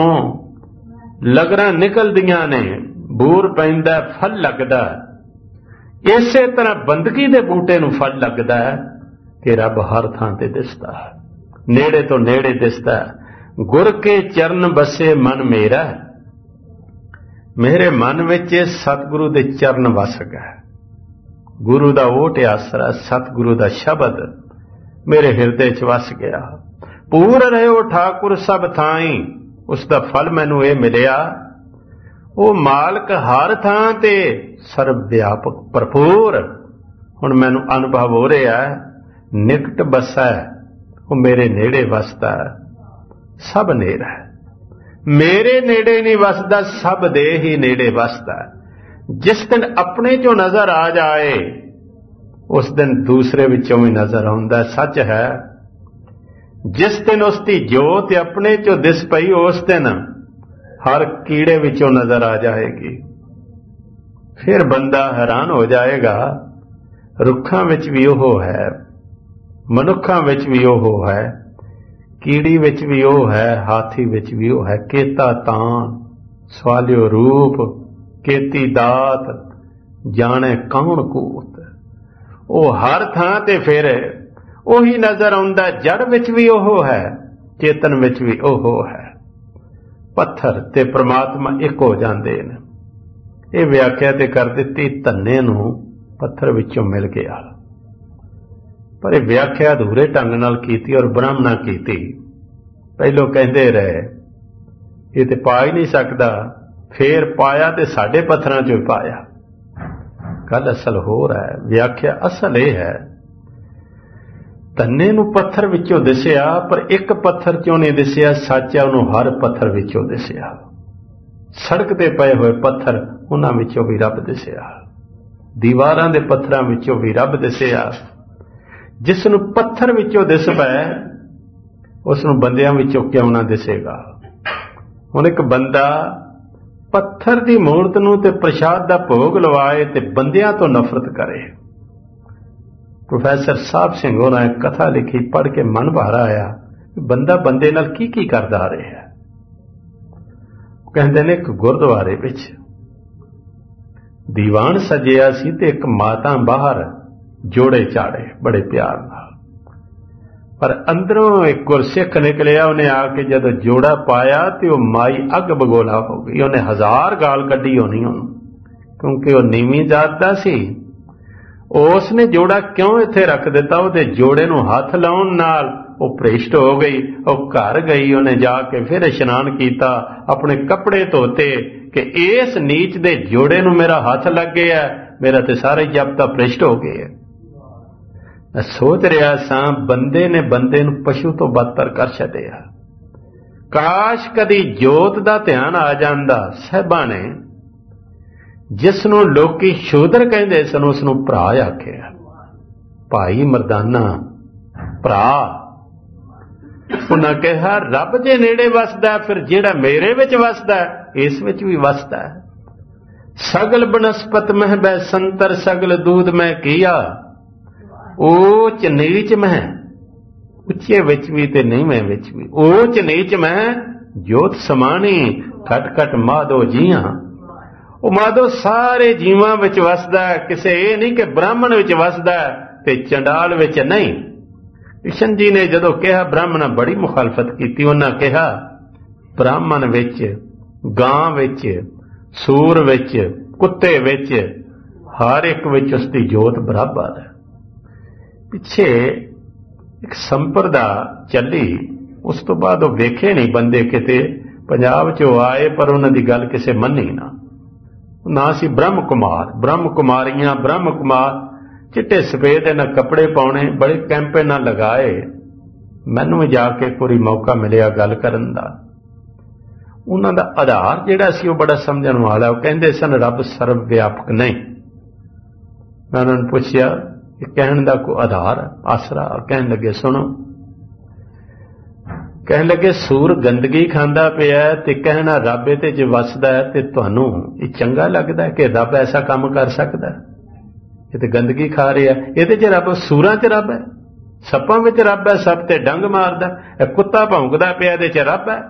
लगरां निकलदियां ने, बूर पैंदा फल लगदा है, इसे तरह बंदगी दे बूटे नूं फल लगदा है कि रब हर थां ते दिसदा है, नेड़े तो नेड़े दिसदा है। गुर के चरण बसे मन मेरा, मेरे मन विच सतगुरु दे चरण वस गए। गुरु दा ओट आसरा, सतगुरु दा शब्द मेरे हिरदे च वस गया। पूर रहो ठाकुर सब थाई, उसका फल मैनू ये मिलिया। वो मालक हर थां ते सर्व व्यापक भरपूर। हुण मैनू अनुभव हो रहा है, निकट बसा है, वो मेरे नेड़े वसदा है, सब नेड़ा है। मेरे नेड़े नहीं वसदा, सब दे ही नेड़े वसदा है। जिस दिन अपने चो नजर आ जाए, उस दिन दूसरे विचों भी नजर आउंदा। सच है जिस दिन उसकी जोत अपने चो दिस पई, उस दिन हर कीड़े विचों नजर आ जाएगी। फिर बंदा हैरान हो जाएगा, रुखां विच भी ओहो है, मनुखां विच भी ओहो है, कीड़ी विच भी ओह है, हाथी विच भी ओह है। केता तान सवालियो रूप, केती दात जाने कौन कूत। ओ हर थां ते फिर ओही नजर आउंदा। जड़ विच भी ओहो है, चेतन विच भी ओहो है। पत्थर ते परमात्मा एक हो जांदे ने। ये व्याख्या ते कर दित्ती, धन्ने नूं पत्थर विचों मिल गया। पर यह व्याख्या अधूरे ढंग नाल कीती और ब्राह्मणा कीती। पहलों कहते रहे ये तो पा ही नहीं सकता, फिर पाया तो साडे पत्थरां चों पाया। गल असल हो रहा है, व्याख्या असल यह है, धन्ने नूं पत्थर विचों दिसिया, पर एक पत्थर चों नहीं दिसिया, सच है उन्होंने हर पत्थर विचों दिसिया। सड़क ते पए हुए पत्थर उन्हां विचों भी रब दिसिया, दीवारां दे पत्थरां विचों भी रब दिसिया। जिसनूं पत्थर विचों दिस पए, उसनूं बंदियां विचों क्यों ना दिसेगा। हुण एक बंदा पत्थर की मूर्त नूं ते प्रसाद का भोग लवाए ते बंदियां तो नफरत करे। प्रोफैसर साहब सिंह होना एक कथा लिखी, पढ़ के मन भारा आया, बंदा बंदे नाल की की करदा आ रहा है। कहंदे ने एक गुरुद्वारे विच दीवान सजिया सी ते एक माता बाहर जोड़े चाड़े बड़े प्यार नाल, पर अंदरों एक गुरसिख निकलिया। उन्हें आके जदों जोड़ा पाया तो वह माई अग बगोला हो गई। उन्हें हजार गाल कढ़ी होनी उन्होंने, क्योंकि वह नीवी जात दा सी। उसने जोड़ा क्यों इत्थे रख दिता, उहदे जोड़े नूं हथ लाउण नाल वो भ्रिष्ट हो गई। वो घर गई, उन्हें जाके फिर इशनान किया, अपने कपड़े धोते कि इस नीच दे जोड़े नूं मेरा हाथ लग गया, मेरा तो सारे जप तो भ्रिष्ट हो गए। मैं सोच रहा सा बंदे ने बंदे नूं पशु तो बदतर कर छड्डिया। काश कदी जोत दा ध्यान आ जांदा। साहिबां ने जिसनों लोकी शूदर कहंदे सन उसनूं भरा आखिया। भाई मरदाना भरा, उन्हां कहा रब जे नेड़े वसदा फिर जिहड़ा मेरे विच वसदा इस विच भी वसदा। सगल बनस्पत मह बै संतर सगल दूध मैं किया। ऊच नीच मह, उच्चे विच भी ते नीवें विच भी, ऊच नीच मह जोत समानी, खट खट माधो जियां। वो माधो सारे जीवां विच वसदा, किसे ये नहीं कि ब्राह्मण विच वसदा ते चंडाल विच नहीं। कृष्ण जी ने जदों कहा ब्राह्मण बड़ी मुखालफत की। उन्हां कहा ब्राह्मण विच, गां विच, सूर विच, कुत्ते विच, हर एक विच उसकी जोत बराबर है। पिछे एक संप्रदा चली, उस तो बाद वो वेखे नहीं बंदे किते पंजाब चो आए पर उन्हां दी गल किसे मन्नी ना। ना सी ब्रह्म कुमार, ब्रह्म कुमारियां, ब्रह्म कुमार, चिट्टे सफेद इन्हां कपड़े पाउणे, बड़े कैंपे ना लगाए। मैनूं भी जाके कोई मौका मिलिया गल करन दा। उन्हां दा आधार जिहड़ा सी वो बड़ा समझण वाला। वो कहंदे सन रब सर्व व्यापक नहीं। मैं उन्हां नूं पुछया कहण दा कोई आधार आसरा? कहण लगे सुनो। कहण लगे सूर गंदगी खांदा पिया ते कहना रब इहदे च वसदा है ते तुहानूं ये चंगा लगदा है कि रब ऐसा काम कर सकदा है? ये ते गंदगी खा रहा है, इहदे च रब, सूरां च रब है, सप्पां विच रब है, सप ते डंग मारदा, कुत्ता भौंकदा पिया इहदे च रब है।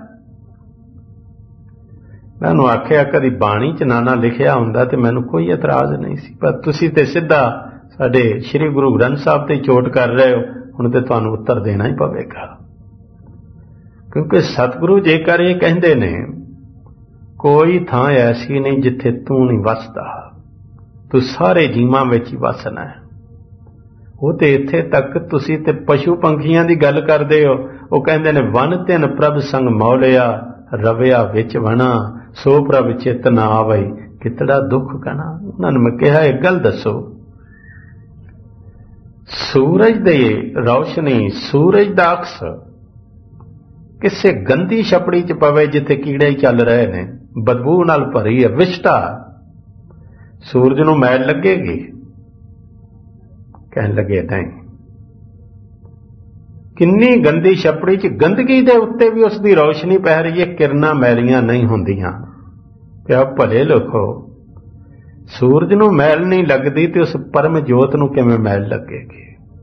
मैं उन्होंने आख्या कदी बाणी च ना ना लिखिया हुंदा ते मैनूं कोई इतराज नहीं सी, पर तुसीं ते सिद्धा साडे श्री गुरु ग्रंथ साहब ते चोट कर रहे हो, हुण ते तुहानूं उत्तर देना ही पवेगा। क्योंकि सतगुरु जेकर ये कहंदे ने कोई थां ऐसी नहीं जिथे तू नहीं वसदा, तू सारे जीवां विच ही वसना है। वो ते इत्थे तक तुसीं ते पशु पंखियां दी गल करदे हो। वो कहंदे ने वन तिन प्रभ संग मौलिया, रविया विच वना, सो प्रभ चित ना आवई, कितड़ा दुख कना। उन्होंने मैं कहा एक गल दसो, सूरज दे रोशनी, सूरज दा अक्स किसे गंदी छपड़ी च पवे जिथे कीड़े चल रहे ने, बदबू नाल भरी है, विष्टा, सूरज नूं मैल लगेगी? कहन लगे नहीं। किन्नी गंदी छपड़ी च गंदगी दे उत्ते भी उसकी रोशनी पै रही है, किरना मैलियां नहीं होंदियां। क्या भले लोगो, सूरज नूं मैल नहीं लगदी ते उस परम जोत नूं किवें मैल लगेगी?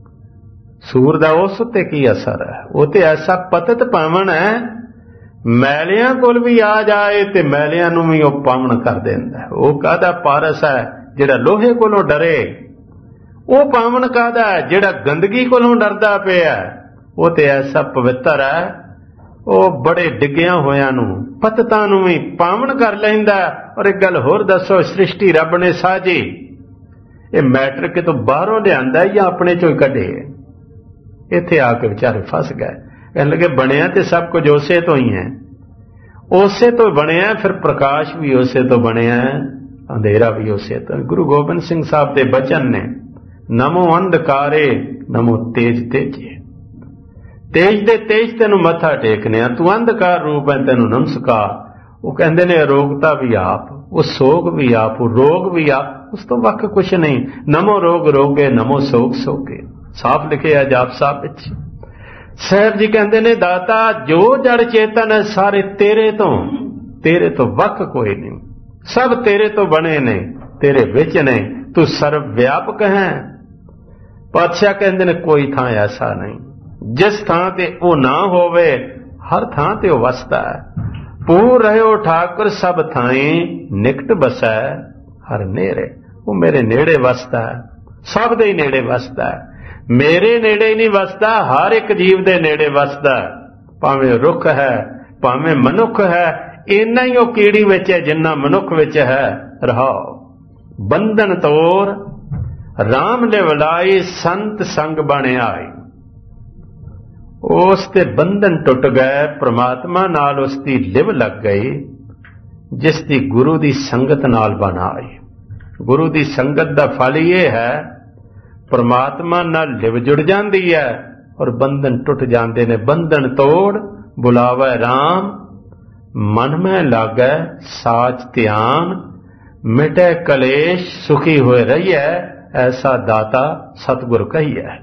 सूर दा उस उत्ते की असर है? वो ते ऐसा पतित पावन है, मैलियां कोल भी आ जाए ते मैलियां नूं भी वो पावन कर देंदा है। वो काहदा पारस है जिहड़ा लोहे कोलों डरे? वो पावन काहदा है जिहड़ा गंदगी कोलों डरदा पिया? वो ते ऐसा पवित्र है, वो बड़े डिग्गियां होयां नूं, पतितां नूं भी पावन कर लैंदा। और एक गल होर दसो, सृष्टि रब ने साजी, ये मैटर कितों बाहरों लिआंदा या अपने चों ही कढे? इत्थे आके बेचारे फस गए। कहने लगे बनिया ते सब कुछ उसे तो ही है, उसे तो बनिया, फिर प्रकाश भी उसे तो बनिया, अंधेरा भी उसे तो। गुरु गोबिंद सिंह साहब के बचन ने, नमो अंधकारे नमो तेज तेजे, तेज दे तेज तेनू मथा टेकने, तू अंधकार रूप है तेनू नमस्कार। वो कहते ने अरोगता भी आप, वो सोग भी आप, वो रोग भी आप, उस तो वक्त कुछ नहीं। नमो रोग रोगे नमो सोग सोगे, साफ लिखे है जाप साहब विच। साहब जी कहते ने दाता जो जड़ चेतन है सारे तेरे तो, तेरे तो वक्त कोई नहीं, सब तेरे तो बने ने, तेरे विच ने, तू सर्व व्यापक है। पातशाह कहते ने कोई थां ऐसा नहीं जिस थां ते वो ना होवे, हर थां ते वो वसदा है। पूर रहो ठाकुर सब थाई, निकट बसै हर नेड़े। वो मेरे नेड़े वसदा है, सब दे नेड़े वसदा है। मेरे नेड़े ही नहीं वसदा, हर एक जीव दे नेड़े वसदा है। भावें रुख है, भावें मनुख है, इन्ना ही वो कीड़ी विच है जिन्ना मनुख विच है। रहाओ बंधन तोर राम ले वलाई, संत संग बने आई। उस ते बंधन टुट गए, परमात्मा नाल उसकी लिव लग गई, जिसकी गुरु की संगत नाल बन आई। गुरु की संगत का फल ये है, परमात्मा नाल लिव जुड़ जाती है और बंधन टुट जाते ने। बंधन तोड़ बुलावे राम, मन में लागै साच ध्यान, मिटे कलेश सुखी हुए रहिए, ऐसा दाता सतगुर कहिए।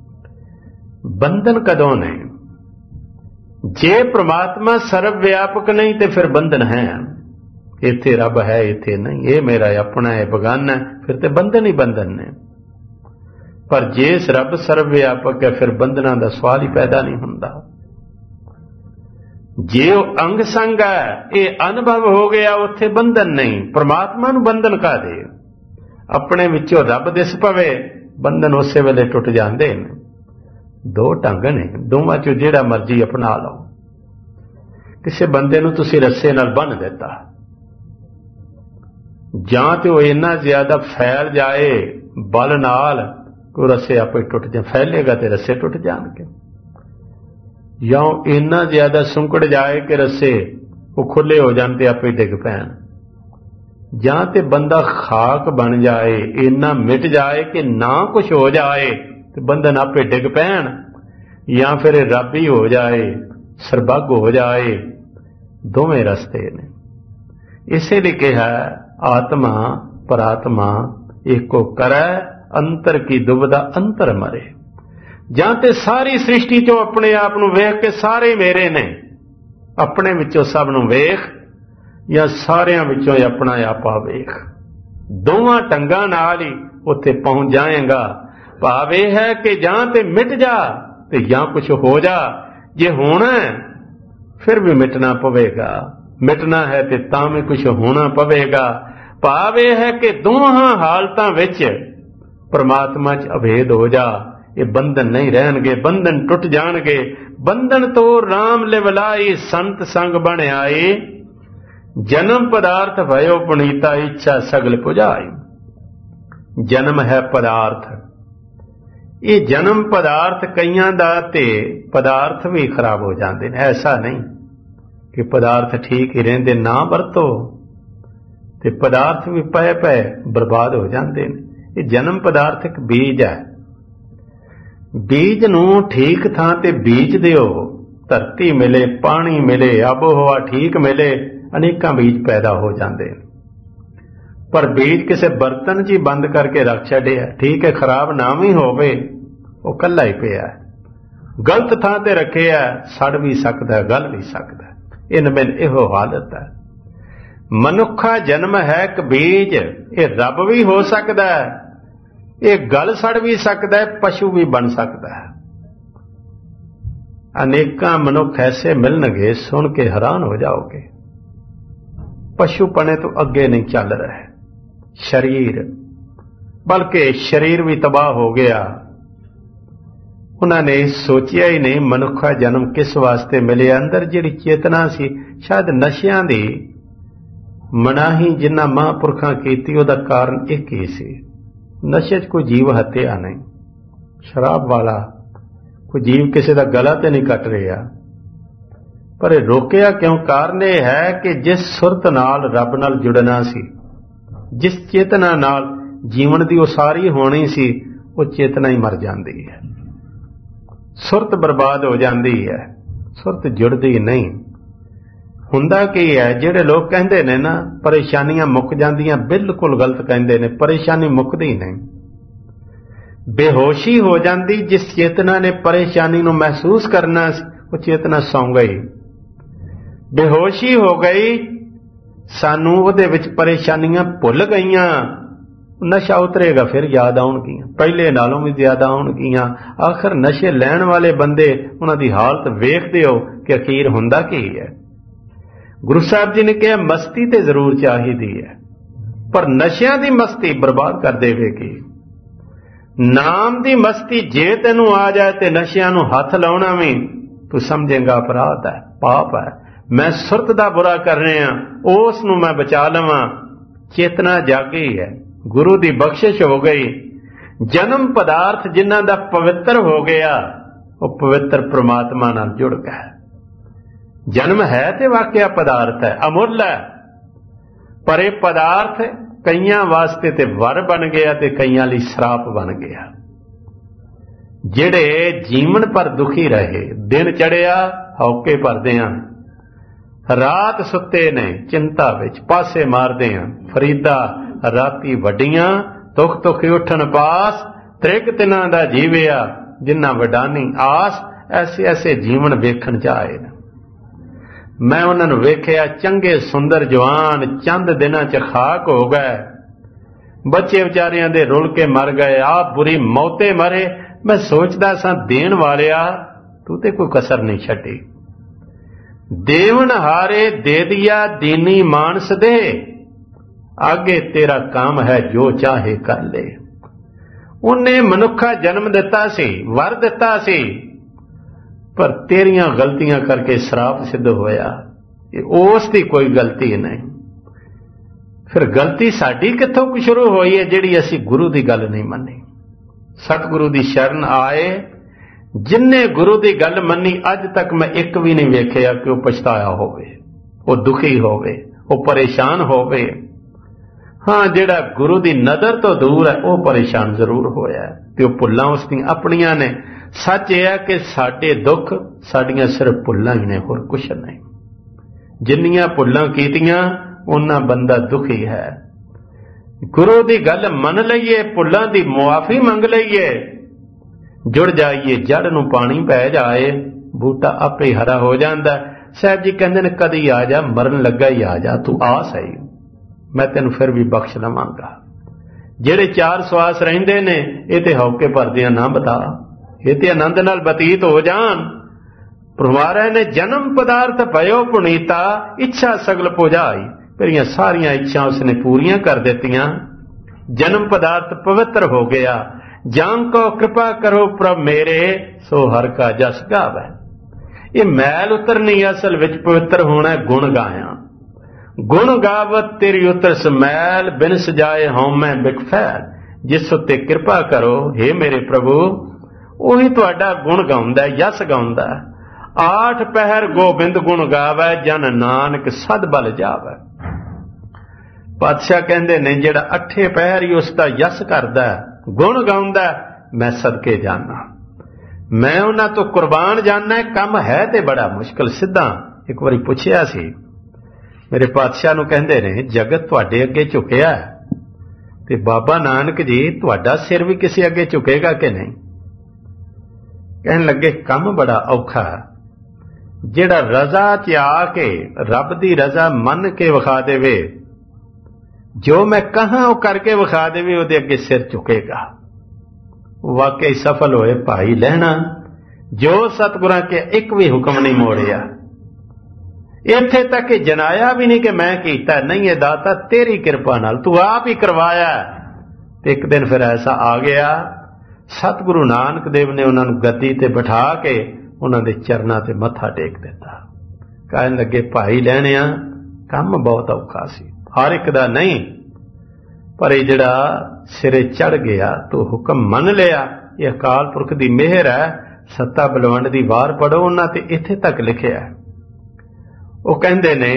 बंधन कदों ने? जे परमात्मा सर्व व्यापक नहीं तो फिर बंधन है। इत्थे रब है, इत्थे नहीं, ये मेरा अपना है, बगाना है, फिर तो बंधन ही बंधन ने। पर जिस रब सर्व व्यापक है फिर बंधना का सवाल ही पैदा नहीं होता। जे अंग संग है, ये अनुभव हो गया, उत्थे बंधन नहीं। परमात्मा नूं बंधन का दे, अपने विचों रब दिस पवे, बंधन उसे वेले टुट जाते हैं। दो ढंग ने, दोवां चों जिहड़ा मर्जी अपना लो। किसी बंदे नूं तुसीं रस्से नाल बन दिता, जां ते वो इन्ना ज्यादा फैल जाए बल नाल को रस्से आपे टुट जाए, फैलेगा तो रस्से टुट जाएंगे, या इन्ना ज्यादा सुंकड़ जाए कि रस्से वो खुले हो जाते आपे डिग पैन, जां ते बंदा खाक बन जाए, इन्ना मिट जाए कि ना कुछ हो जाए तो बंधन आपे डिग पैन, या फिर रब ही हो जाए, सरबग हो जाए। दोवें रस्ते ने। इसीलिए कहा आत्मा परात्मा एको करे, अंतर की दुविधा अंतर मरे। जां ते सारी सृष्टि चो अपने आप नूं वेख के सारे मेरे ने, अपने विचों सब नूं वेख, या सारियां विचों अपना आपा वेख। दोवां ढंगां नाल ही उत्थे पहुंच जाएगा। भाव यह है कि जां ते मिट जा ते जां कुछ हो जा। जे होना है फिर भी मिटना पवेगा, मिटना है ते तां भी कुछ होना पवेगा। भाव यह है कि दोहां हालतां विच परमात्मा च अभेद हो जा, ये बंधन नहीं रहणगे, बंधन टुट जाणगे। बंधन तो राम लिवलाई, संत संग बण आए, जन्म पदार्थ भयो पुनीता, इच्छा सगल पुजाई। जन्म है पदार्थ, ये जन्म पदार्थ कईयां दा ते पदार्थ भी खराब हो जाते हैं। ऐसा नहीं कि पदार्थ ठीक ही रहिंदे, ना वरतो ते पदार्थ भी पए पए बर्बाद हो जाते हैं। ये जन्म पदार्थ एक बीज है, बीज नूं ठीक थां ते बीज दिओ, धरती मिले, पानी मिले, आबो हवा ठीक मिले, अनेकां बीज पैदा हो जाते हैं। पर बीज किसी बर्तन च ही बंद करके रख छड़िया, ठीक है, खराब ना भी होवे, वो कल्ला ही पिया, गलत थां ते रखे है, सड़ भी सकता है, गल भी सकता है। इन में इहो हालत है। मनुखा जन्म है एक बीज, ये रब भी हो सकता है, ये गल सड़ भी सकता है, पशु भी बन सकता है। अनेकां मनुख ऐसे मिलणगे, सुन के हैरान हो जाओगे। पशुपने तो अगे नहीं चल रहे, शरीर बल्कि शरीर भी तबाह हो गया। उन्होंने सोचिया ही नहीं मनुखा जन्म किस वास्ते मिले। अंदर जिहड़ी चेतना सी, शायद नशियां दी मनाही जिन्ना महापुरखां कीती, उहदा कारण एक ही सी, नशे च कोई जीव हत्या नहीं, शराब वाला कोई जीव किसी का गला तो नहीं कट रहा, पर रोकिया क्यों? कारण यह है कि जिस सुरत नाल रब नाल जुड़ना सी, जिस चेतना नाल जीवन की उसारी होनी सी, वो चेतना ही मर जाती है, सुरत बर्बाद हो जाती है, सुरत जुड़ती नहीं। हुंदा की है, जिहड़े लोग कहते ने ना परेशानियां मुक जांदियां, बिल्कुल गलत कहते ने, परेशानी मुकदी नहीं, बेहोशी हो जाती। जिस चेतना ने परेशानी नूं महसूस करना, वो चेतना सौ गई, बेहोशी हो गई, सानू उहदे विच परेशानियां भुल गईयां। नशा उतरेगा फिर याद आउणगियां, पहले नालों भी ज्यादा आउणगियां। आखिर नशे लैण वाले बंदे, उन्हां दी हालत वेखदे हो कि अखीर हुंदा की है। गुरु साहब जी ने कहा मस्ती ते जरूर चाहिदी है, पर नशियां दी मस्ती बर्बाद कर देवेगी। नाम दी मस्ती जे तैनू आ जाए ते नशियां नू हथ लाउणा भी तू समझेगा अपराध है, पाप है। मैं सुरत दा बुरा कर रहा, उस नू मैं बचा लवां। चेतना जागी है, गुरु दी बख्शिश हो गई। जन्म पदार्थ जिन्हां दा पवित्र हो गया, वो पवित्र परमात्मा नाल जुड़ गया। जन्म है तो वाकया पदार्थ है, अमुल है, पर यह पदार्थ कईयां वास्ते ते वर बन गया ते कईयां लई श्राप बन गया। जिहड़े जीवन पर दुखी रहे, दिन चढ़िया हौके भरदे हैं, रात सुते ने चिंता विच पासे मारदे हैं, फरीदा राती वड्डियां दुख दुखी उठन पास, त्रिक तिनां दा जीविया जिन्ना वडानी आस, ऐसे ऐसे जीवन वेखण जाए। मैं उन्होंने वेखिया चंगे सुंदर जवान चंद दिनां च खाक हो गए, बच्चे विचारियां दे रुल के मर गए, आप बुरी मौते मरे। मैं सोचदा सा देण वालिया तू ते कोई कसर नहीं छड्डी, देवन हारे दे दिया दीनी मानस दे, आगे तेरा काम है जो चाहे कर ले। उन्हें मनुखा जन्म दिता सी, वर दिता सी, पर तेरियां गलतियां करके श्राप सिद्ध होया। उस दी कोई गलती नहीं। फिर गलती साडी कित्थों शुरू होई है जिहड़ी असी गुरु दी गल नहीं मन्नी। सतगुरु दी शरण आए, जिन्ने गुरु दी गल मन्नी अज तक मैं एक भी नहीं वेखिया कि वह पछताया होवे, वो दुखी होवे, वो परेशान होवे। हाँ, जिहड़ा गुरु दी नज़र तो दूर है वह परेशान जरूर होया है, ते वह भुल्लां उसदी अपनियां ने। सच यह है कि साडे दुख साडियां सिर्फ भुल्लां ही ने, होर कुछ नहीं। जिन्नियां भुल्लां कीतियां उन्ना बंदा दुखी है। गुरु दी गल मन लईए, भुल्लां दी मुआफी मंग लईए, जुड़ जाइए, जड़ नूं पानी पै जाए, बूटा आपे ही हरा हो जांदा। साहब जी कहंदे ने कदी आ जा, मरन लगा ही आ जा, तू आ सही, मैं तेन फिर भी बख्श लवांगा। जेड़े चार सवास रहिंदे ने ये ते हौके भरदियां ना बता, ये ते आनंद नाल बतीत हो जान। परमात्मा ने जन्म पदार्थ भयो पुनीता, इच्छा सगल पुजाई, मेरियां सारियां इच्छा उसने पूरियां कर दित्तियां। जन्म पदार्थ पवित्र हो गया। जान को कृपा करो प्रभ मेरे, सो हर का जस गावै। ये मैल उतरनी, असल विच पवित्र होना गुण गाया। गुण गावत तेरी उतर समैल, बिन सजाए हों मैं बिकफैल। जिस उत्ते कृपा करो हे मेरे प्रभु, उही तुहाडा गुण गाउंदा, यस गाउंदा। आठ पहर गोबिंद गुण गावै, जन नानक सद बल जावै। पातशाह कहंदे ने जिहड़ा अठे पहर ही उसका यस करदा, गुण गाउंदा, मैं सदके जाना, मैं उन्हां तो कुर्बान जाना। काम है ते बड़ा मुश्किल। सिद्धा एक बारी पुछिया सी मेरे पातशाह नूं, कहंदे ने जगत तुहाडे अगे झुकिया ते बाबा नानक जी तुहाडा सिर भी किसी अगे झुकेगा कि नहीं? कहन लगे काम बड़ा औखा, जिहड़ा रजा च आके रब दी रजा मन के विखा देवे, जो मैं कहां वो करके विखा देवे, उहदे अगे सिर झुकेगा। वाकई सफल होए भाई लहना, जो सतगुरां के एक भी हुक्म नहीं मोड़िया। इत्थे तक जनाया भी नहीं कि मैं कीता, नहीं है दाता तेरी कृपा नाल, तू आप ही करवाया। एक दिन फिर ऐसा आ गया, सतगुरु नानक देव ने उन्होंने गद्दी ते बिठा के उन्होंने चरनां ते मत्था टेक दिता। कहन लगे भाई लहणिया काम बहुत औखा सी, हर एक दा नहीं, पर ये जिहड़ा सिरे चढ़ गया तो हुक्म मन लिया। ये अकाल पुरख दी मेहर है। सत्ता बलवंड दी वार पढ़ो, उन्हां ते इत्थे तक लिखिया है। वो कहंदे ने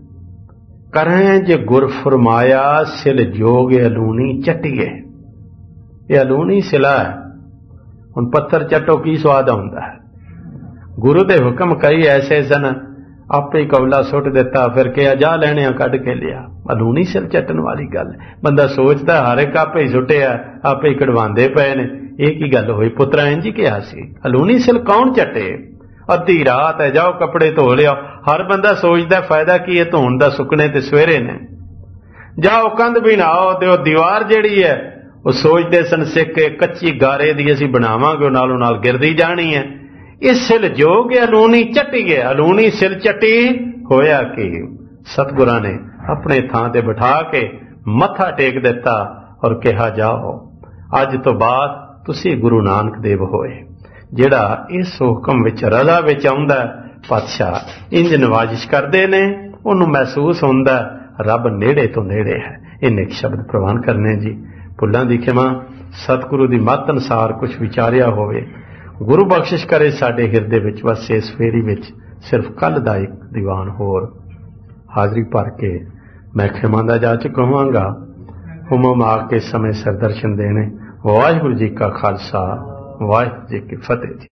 करें जे गुर फरमाया, सिल जोग अलूनी चट्टिए। ये अलूनी सिला है, हुण पत्थर चट्टो की स्वाद आउंदा है। गुरु दे हुक्म कई ऐसे सन, आपे ही कौला सुट दिता, फिर क्या जा लैणे कढ़ के लिया। अलूनी सिल चट्टन वाली गल। बंदा सोचता हर एक आपे ही सुटिया, आपे ही कढ़वांदे पए ने, एक ही गल हुई। पुत्रा इंज ही कहा सी, अलूनी सिल कौन चट्टे? अद्धी रात है, जाओ कपड़े धो लिया। हर बंदा सोचता फायदा की है धोन का, सुकने ते सवेरे ने। जाओ कंध भी नाओ, ते दीवार जिहड़ी है वो सोचते सन सिख के कच्ची गारे दी असीं बनावांगे, नालों नाल गिरदी जानी है। इस सिल जोग अलूनी चट्टी है, अलूनी सिल चट्टी। होया कि सतगुरां ने अपने थां ते बिठा के मत्था टेक दिता और कहा जाओ अज तो बाद तुसी गुरु नानक देव होए। जिहड़ा इस हुक्म विच रजा विच आउंदा, पातशाह इंज नवाजिश करदे ने, उहनूं महसूस हुंदा रब नेड़े तो नेड़े है। इन्ने एक शब्द प्रवान करने जी। भुल्लां दी खिमा, सतगुरु दी मत अनुसार कुछ विचारिया होवे, गुरु बख्शिश करे साडे हिरदे विच बस इस फेरी विच सिर्फ कल दा एक दीवान होर हाजरी भर के मैं खिमा दा जाच कहांगा। हुमम आके समय सिर दर्शन देने। वाहिगुरू जी का खालसा वाहिगुरू जी की फतेह जी।